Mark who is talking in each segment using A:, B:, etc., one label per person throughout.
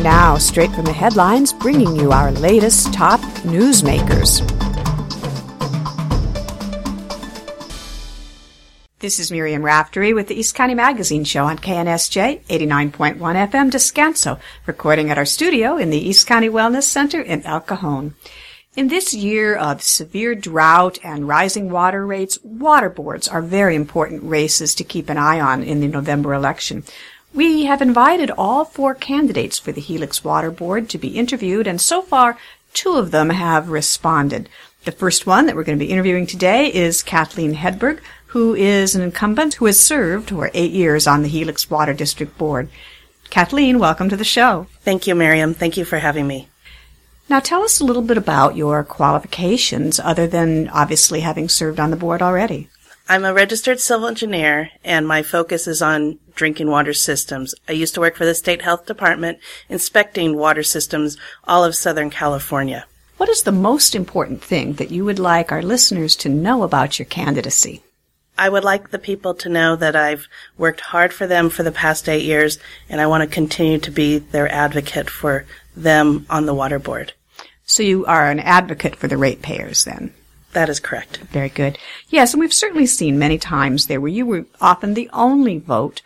A: Now, straight from the headlines, bringing you our latest top newsmakers. This is Miriam Raftery with the East County Magazine Show on KNSJ 89.1 FM Descanso, recording at our studio in the East County Wellness Center in El Cajon. In this year of severe drought and rising water rates, water boards are very important races to keep an eye on in the November election. We have invited all 4 candidates for the Helix Water Board to be interviewed, and so far, 2 of them have responded. The first one that we're going to be interviewing today is Kathleen Hedberg, who is an incumbent who has served for 8 years on the Helix Water District Board. Kathleen, welcome to the show.
B: Thank you, Miriam. Thank you for having me.
A: Now tell us a little bit about your qualifications, other than obviously having served on the board already.
B: I'm a registered civil engineer, and my focus is on drinking water systems. I used to work for the State Health Department, inspecting water systems all of Southern California.
A: What is the most important thing that you would like our listeners to know about your candidacy?
B: I would like the people to know that I've worked hard for them for the past 8 years, and I want to continue to be their advocate for them on the water board.
A: So you are an advocate for the ratepayers, then?
B: That is correct.
A: Very good. Yes, and we've certainly seen many times there where you were often the only vote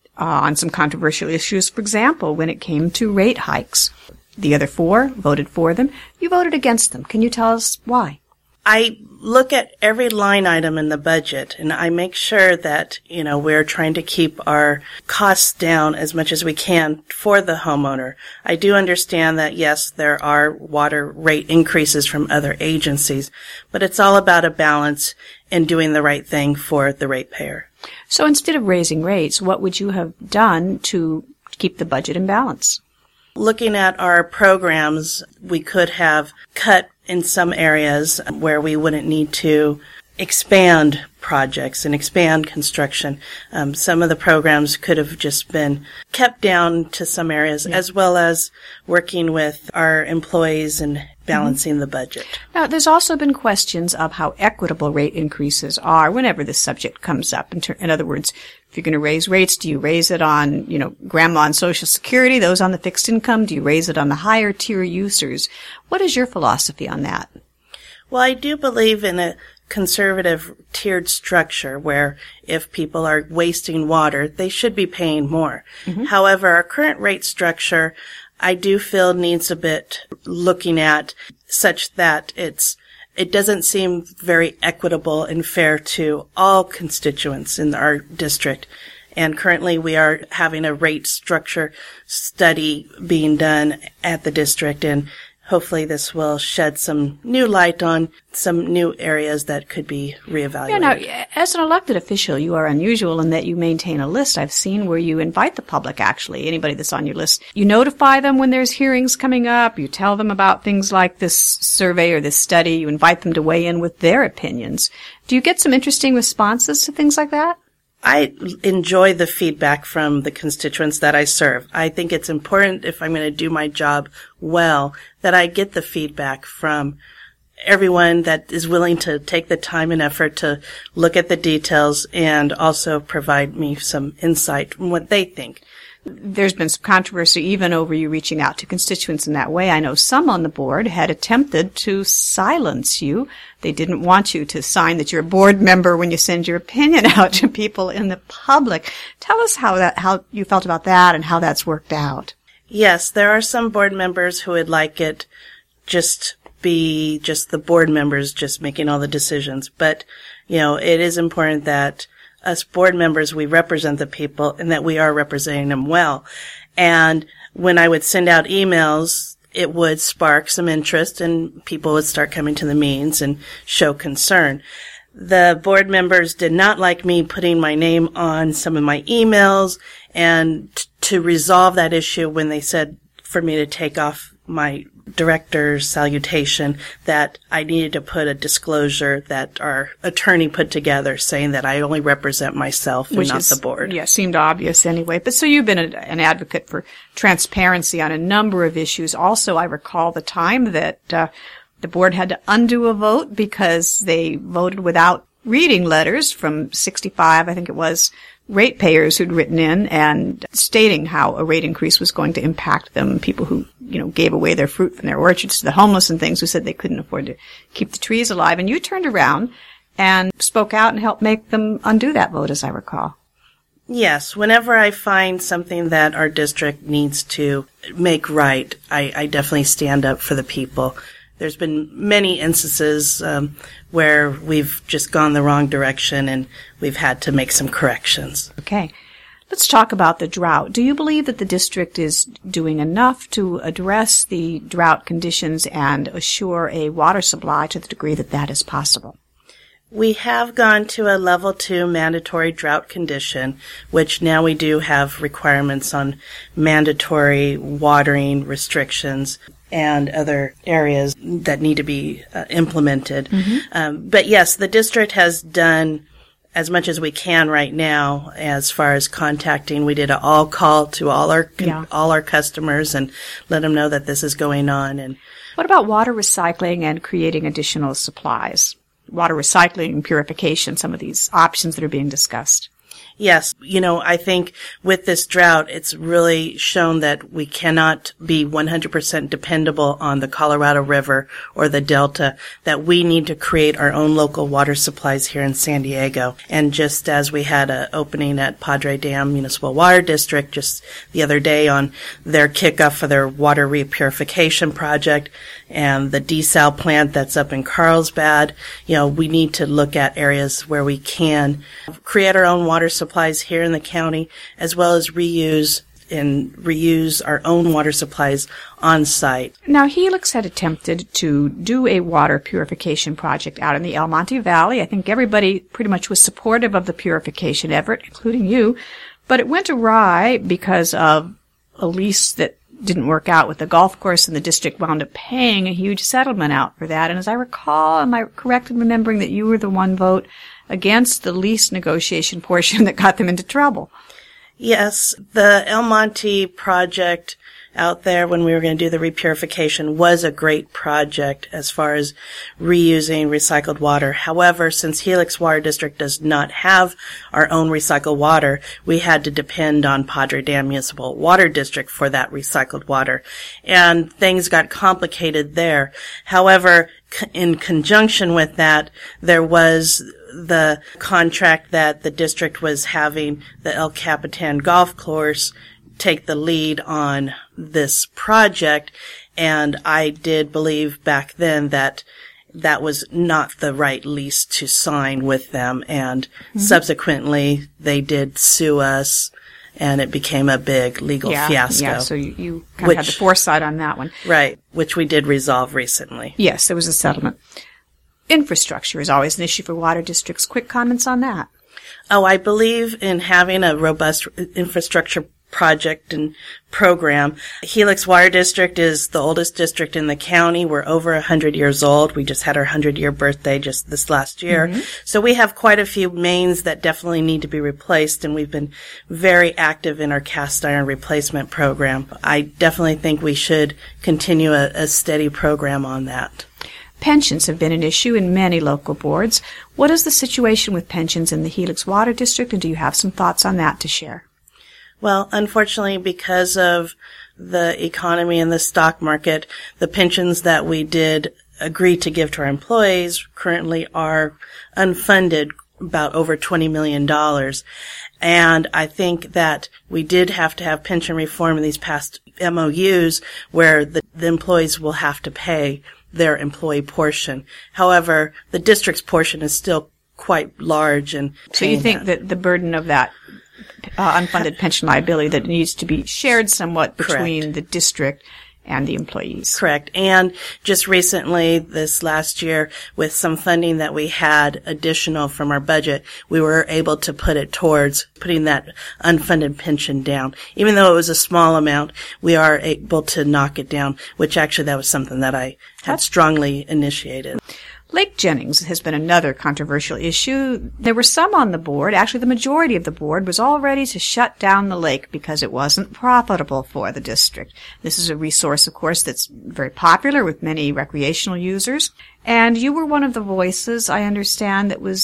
A: on some controversial issues. For example, when it came to rate hikes, the other 4 voted for them. You voted against them. Can you tell us why?
B: I look at every line item in the budget, and I make sure that, we're trying to keep our costs down as much as we can for the homeowner. I do understand that, yes, there are water rate increases from other agencies, but it's all about a balance and doing the right thing for the ratepayer.
A: So instead of raising rates, what would you have done to keep the budget in balance?
B: Looking at our programs, we could have cut in some areas where we wouldn't need to expand projects and expand construction. Some of the programs could have just been kept down to some areas, as well as working with our employees and balancing the budget. Now,
A: there's also been questions of how equitable rate increases are whenever this subject comes up. In other words, if you're going to raise rates, do you raise it on, grandma on Social Security, those on the fixed income? Do you raise it on the higher tier users? What is your philosophy on that?
B: Well, I do believe in a conservative tiered structure where if people are wasting water, they should be paying more. Mm-hmm. However, our current rate structure, I do feel needs a bit looking at such that it doesn't seem very equitable and fair to all constituents in our district. And currently we are having a rate structure study being done at the district, and hopefully this will shed some new light on some new areas that could be reevaluated.
A: Now, as an elected official, you are unusual in that you maintain a list. I've seen where you invite the public, actually, anybody that's on your list. You notify them when there's hearings coming up. You tell them about things like this survey or this study. You invite them to weigh in with their opinions. Do you get some interesting responses to things like that?
B: I enjoy the feedback from the constituents that I serve. I think it's important, if I'm going to do my job well, that I get the feedback from everyone that is willing to take the time and effort to look at the details and also provide me some insight from what they think.
A: There's been some controversy even over you reaching out to constituents in that way. I know some on the board had attempted to silence you. They didn't want you to sign that you're a board member when you send your opinion out to people in the public. Tell us how you felt about that and how that's worked out.
B: Yes, there are some board members who would like it just be just the board members just making all the decisions. But, it is important that us board members, we represent the people and that we are representing them well. And when I would send out emails, it would spark some interest and people would start coming to the meetings and show concern. The board members did not like me putting my name on some of my emails, and to resolve that issue when they said for me to take off my director's salutation, that I needed to put a disclosure that our attorney put together saying that I only represent myself and not the board.
A: Yeah, seemed obvious anyway. But so you've been an advocate for transparency on a number of issues. Also, I recall the time that the board had to undo a vote because they voted without reading letters from 65, I think it was, ratepayers who'd written in and stating how a rate increase was going to impact them, people who, gave away their fruit from their orchards to the homeless and things, who said they couldn't afford to keep the trees alive. And you turned around and spoke out and helped make them undo that vote, as I recall.
B: Yes, whenever I find something that our district needs to make right, I definitely stand up for the people. There's been many instances where we've just gone the wrong direction and we've had to make some corrections.
A: Okay. Let's talk about the drought. Do you believe that the district is doing enough to address the drought conditions and assure a water supply to the degree that that is possible?
B: We have gone to a level 2 mandatory drought condition, which now we do have requirements on mandatory watering restrictions and other areas that need to be implemented. Mm-hmm. But yes, the district has done as much as we can right now as far as contacting. We did an all call to all our customers and let them know that this is going on. And
A: what about water recycling and creating additional supplies? Water recycling and purification, some of these options that are being discussed.
B: Yes, I think with this drought, it's really shown that we cannot be 100% dependable on the Colorado River or the Delta, that we need to create our own local water supplies here in San Diego. And just as we had an opening at Padre Dam Municipal Water District just the other day on their kickoff for their water repurification project and the desal plant that's up in Carlsbad, we need to look at areas where we can create our own water supplies here in the county, as well as reuse our own water supplies on site.
A: Now, Helix had attempted to do a water purification project out in the El Monte Valley. I think everybody pretty much was supportive of the purification effort, including you, but it went awry because of a lease that didn't work out with the golf course, and the district wound up paying a huge settlement out for that. And as I recall, am I correct in remembering that you were the one vote against the lease negotiation portion that got them into trouble?
B: Yes, the El Monte project out there when we were going to do the repurification was a great project as far as reusing recycled water. However, since Helix Water District does not have our own recycled water, we had to depend on Padre Dam Municipal Water District for that recycled water. And things got complicated there. However, in conjunction with that, there was the contract that the district was having the El Capitan golf course take the lead on this project, and I did believe back then that that was not the right lease to sign with them, and subsequently they did sue us, and it became a big legal fiasco.
A: Yeah, so you kind of had the foresight on that one.
B: Right, which we did resolve recently.
A: Yes, there was a settlement. Infrastructure is always an issue for water districts. Quick comments on that.
B: Oh, I believe in having a robust infrastructure project and program. Helix Water District is the oldest district in the county. We're over 100 years old. We just had our 100-year birthday just this last year. Mm-hmm. So we have quite a few mains that definitely need to be replaced, and we've been very active in our cast iron replacement program. I definitely think we should continue a steady program on that.
A: Pensions have been an issue in many local boards. What is the situation with pensions in the Helix Water District, and do you have some thoughts on that to share?
B: Well, unfortunately, because of the economy and the stock market, the pensions that we did agree to give to our employees currently are unfunded, about over $20 million. And I think that we did have to have pension reform in these past MOUs where the employees will have to pay their employee portion. However, the district's portion is still quite large. And
A: so you think that the burden of that unfunded pension liability that needs to be shared somewhat between
B: Correct.
A: The district and the employees.
B: Correct. And just recently, this last year, with some funding that we had additional from our budget, we were able to put it towards putting that unfunded pension down. Even though it was a small amount, we are able to knock it down, which actually that was something that I had strongly initiated.
A: Lake Jennings has been another controversial issue. There were some on the board, actually the majority of the board was all ready to shut down the lake because it wasn't profitable for the district. This is a resource, of course, that's very popular with many recreational users. And you were one of the voices, I understand, that was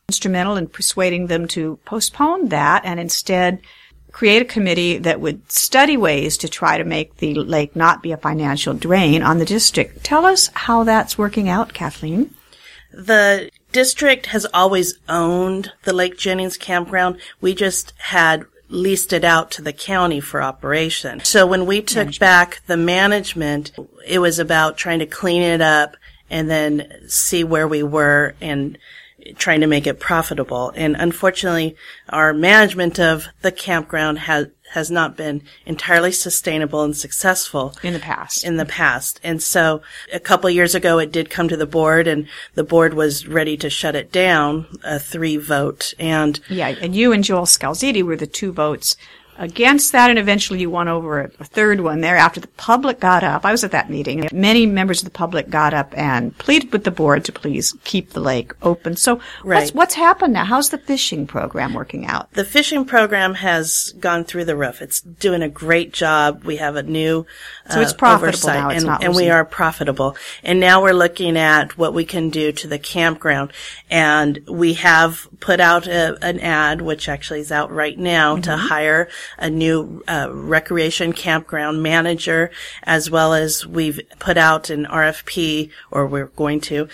A: instrumental in persuading them to postpone that and instead create a committee that would study ways to try to make the lake not be a financial drain on the district. Tell us how that's working out, Kathleen.
B: The district has always owned the Lake Jennings campground. We just had leased it out to the county for operation. So when we took back the management, it was about trying to clean it up and then see where we were and trying to make it profitable. And unfortunately, our management of the campground has not been entirely sustainable and successful
A: in the past.
B: And so a couple years ago, it did come to the board, and the board was ready to shut it down, a 3-vote. And
A: you and Joel Scalzitti were the 2 votes against that, and eventually you won over a third one there after the public got up. I was at that meeting. Many members of the public got up and pleaded with the board to please keep the lake open. So what's happened now? How's the fishing program working out?
B: The fishing program has gone through the roof. It's doing a great job. We have a new
A: so it's profitable
B: oversight,
A: now. It's not
B: and we are profitable. And now we're looking at what we can do to the campground. And we have put out an ad, which actually is out right now, to hire a new recreation campground manager, as well as we've put out an RFP, or we're going to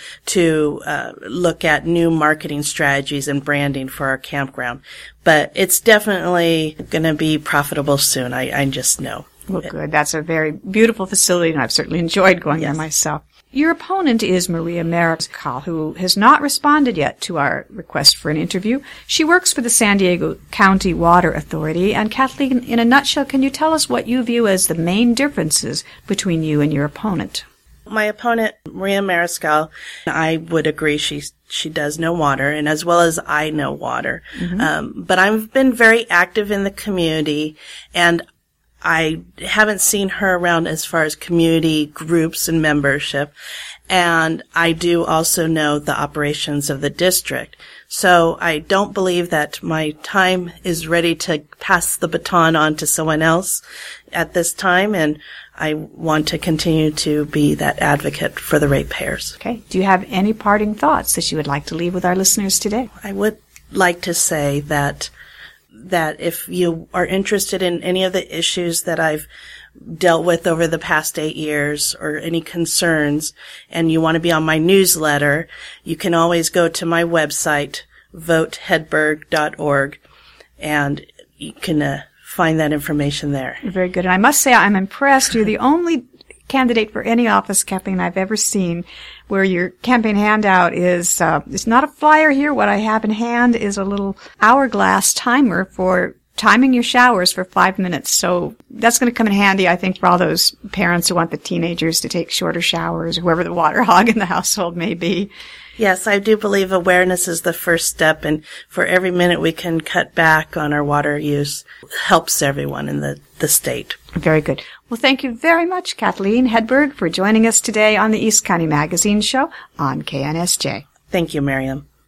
B: look at new marketing strategies and branding for our campground. But it's definitely going to be profitable soon. I just know.
A: Well, good. That's a very beautiful facility, and I've certainly enjoyed going there myself. Your opponent is Maria Mariscal, who has not responded yet to our request for an interview. She works for the San Diego County Water Authority. And Kathleen, in a nutshell, can you tell us what you view as the main differences between you and your opponent?
B: My opponent, Maria Mariscal, I would agree she does know water, and as well as I know water. But I've been very active in the community, and I haven't seen her around as far as community groups and membership. And I do also know the operations of the district. So I don't believe that my time is ready to pass the baton on to someone else at this time. And I want to continue to be that advocate for the ratepayers.
A: Okay. Do you have any parting thoughts that you would like to leave with our listeners today?
B: I would like to say that if you are interested in any of the issues that I've dealt with over the past 8 years, or any concerns, and you want to be on my newsletter, you can always go to my website, votehedberg.org, and you can find that information there.
A: Very good. And I must say I'm impressed. You're the only candidate for any office, Kathleen, I've ever seen where your campaign handout is, it's not a flyer here. What I have in hand is a little hourglass timer for timing your showers for 5 minutes. So that's going to come in handy, I think, for all those parents who want the teenagers to take shorter showers, or whoever the water hog in the household may be.
B: Yes, I do believe awareness is the first step, and for every minute we can cut back on our water use helps everyone in the state.
A: Very good. Well, thank you very much, Kathleen Hedberg, for joining us today on the East County Magazine Show on KNSJ.
B: Thank you, Miriam.